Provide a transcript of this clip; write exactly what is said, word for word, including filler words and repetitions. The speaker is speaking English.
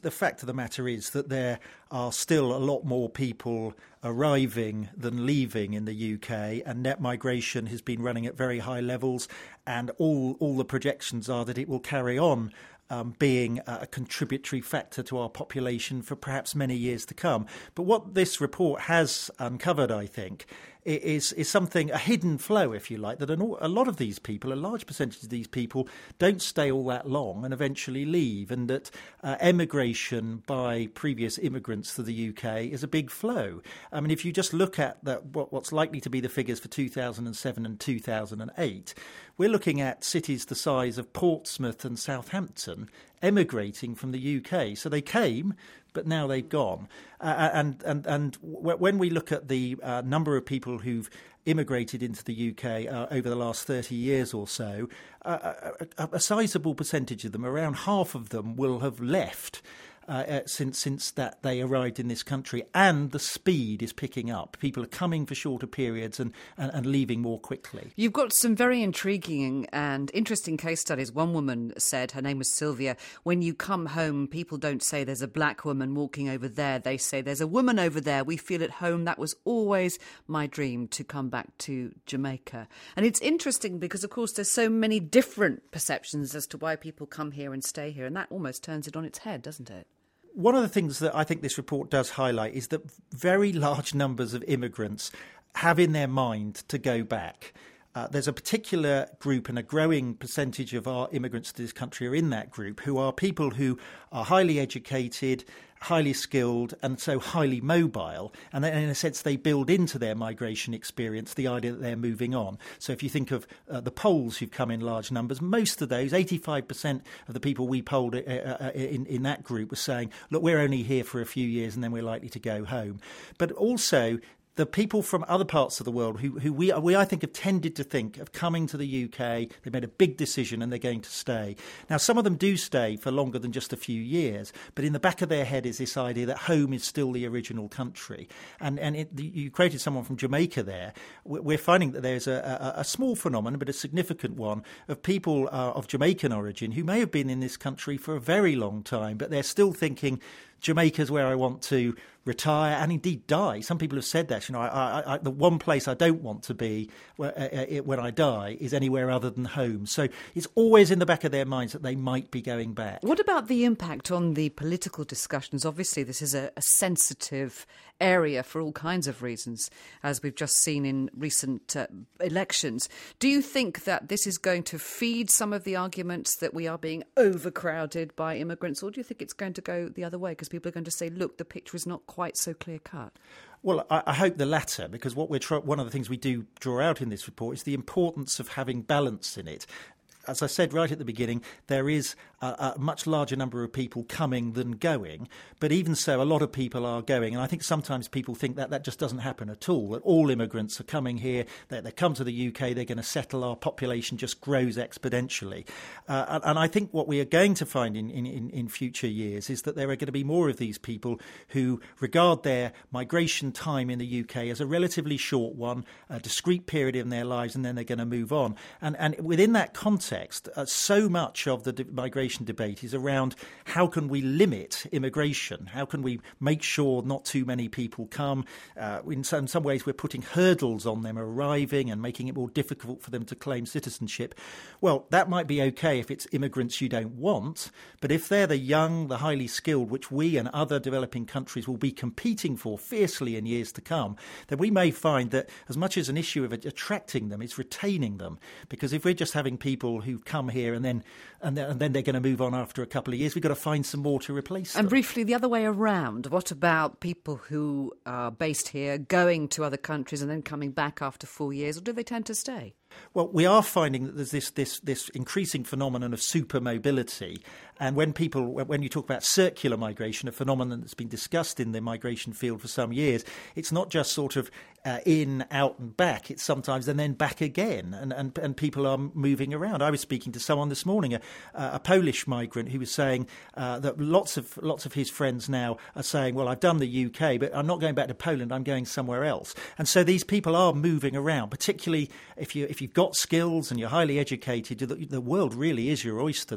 The fact of the matter is that there are still a lot more people arriving than leaving in the U K, and net migration has been running at very high levels, and all, all the projections are that it will carry on Um, being a contributory factor to our population for perhaps many years to come. But what this report has uncovered, I think, is, is something, a hidden flow, if you like, that an, a lot of these people, a large percentage of these people, don't stay all that long and eventually leave, and that uh, emigration by previous immigrants to the U K is a big flow. I mean, if you just look at the, what, what's likely to be the figures for two thousand seven and two thousand eight, we're looking at cities the size of Portsmouth and Southampton emigrating from the U K. So they came, but now they've gone. Uh, and, and, and w- when we look at the uh, number of people who've immigrated into the U K uh, over the last thirty years or so, uh, a, a sizable percentage of them, around half of them, will have left Uh, uh, since since that they arrived in this country, and the speed is picking up. People are coming for shorter periods and, and, and leaving more quickly. You've got some very intriguing and interesting case studies. One woman said, her name was Sylvia, when you come home, people don't say there's a black woman walking over there. They say there's a woman over there. We feel at home. That was always my dream, to come back to Jamaica. And it's interesting because, of course, there's so many different perceptions as to why people come here and stay here. And that almost turns it on its head, doesn't it? One of the things that I think this report does highlight is that very large numbers of immigrants have in their mind to go back. Uh, there's a particular group, and a growing percentage of our immigrants to this country are in that group, who are people who are highly educated, highly skilled, and so highly mobile. And in a sense, they build into their migration experience the idea that they're moving on. So if you think of uh, the Poles who've come in large numbers, most of those, eighty-five percent of the people we polled uh, uh, in, in that group, were saying, look, we're only here for a few years and then we're likely to go home. But also, the people from other parts of the world who, who we, we, I think, have tended to think of coming to the U K, they've made a big decision and they're going to stay. Now, some of them do stay for longer than just a few years, but in the back of their head is this idea that home is still the original country. And, and it, you quoted someone from Jamaica there. We're finding that there's a, a, a small phenomenon, but a significant one, of people uh, of Jamaican origin who may have been in this country for a very long time, but they're still thinking, Jamaica's where I want to retire and indeed die. Some people have said that. You know, I, I, I, the one place I don't want to be where, uh, when I die is anywhere other than home. So it's always in the back of their minds that they might be going back. What about the impact on the political discussions? Obviously, this is a, a sensitive area for all kinds of reasons, as we've just seen in recent uh, elections. Do you think that this is going to feed some of the arguments that we are being overcrowded by immigrants, or do you think it's going to go the other way, because people are going to say, look, the picture is not quite so clear-cut? Well, I, I hope the latter, because what we're try- one of the things we do draw out in this report is the importance of having balance in it. As I said right at the beginning, there is a, a much larger number of people coming than going. But even so, a lot of people are going. And I think sometimes people think that that just doesn't happen at all, that all immigrants are coming here, that they come to the U K, they're going to settle, our population just grows exponentially. Uh, and, and I think what we are going to find in, in, in future years is that there are going to be more of these people who regard their migration time in the U K as a relatively short one, a discrete period in their lives, and then they're going to move on. And, and within that context, Uh, so much of the de- migration debate is around how can we limit immigration? How can we make sure not too many people come? Uh, in, some, in some ways, we're putting hurdles on them arriving and making it more difficult for them to claim citizenship. Well, that might be okay if it's immigrants you don't want, but if they're the young, the highly skilled, which we and other developing countries will be competing for fiercely in years to come, then we may find that as much as an issue of attracting them, it's retaining them. Because if we're just having people who come here and then and then, and then they're going to move on after a couple of years, we've got to find some more to replace them. And briefly, the other way around, what about people who are based here, going to other countries and then coming back after four years, or do they tend to stay? Well, we are finding that there's this this this increasing phenomenon of supermobility. And when people, when you talk about circular migration, a phenomenon that's been discussed in the migration field for some years, it's not just sort of uh, in, out and back. It's sometimes and then back again. And, and, and people are moving around. I was speaking to someone this morning, a, a Polish migrant, who was saying uh, that lots of lots of his friends now are saying, well, I've done the U K, but I'm not going back to Poland. I'm going somewhere else. And so these people are moving around, particularly if you if you've got skills and you're highly educated. The, the world really is your oyster.